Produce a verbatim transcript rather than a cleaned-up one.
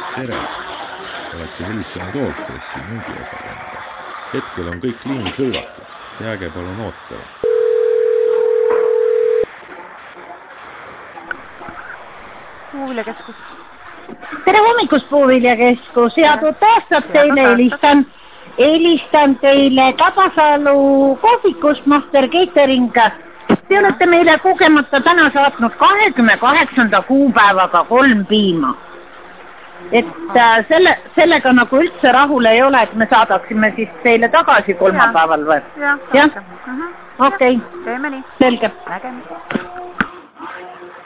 Tere! Olete helistanud Allstressi müügiosakonda. Hetkel on kõik liinid hõivatud. Jääge palun ootama. Puuviljakeskus. Tere hommikust, Puuviljakeskus. Head uut aastat teile helistan. Helistan teile Tabasalu kohvikust Master Catering. Te olete meile kogemata täna saatnud kahekümne kaheksanda kuupäevaga kolm piima. Et selle, sellega nagu üldse rahul ei ole, et me saadaksime siis teile tagasi kolmapäeval või? Jah, jah? Okei. Teeme nii. Selge. Nägemist.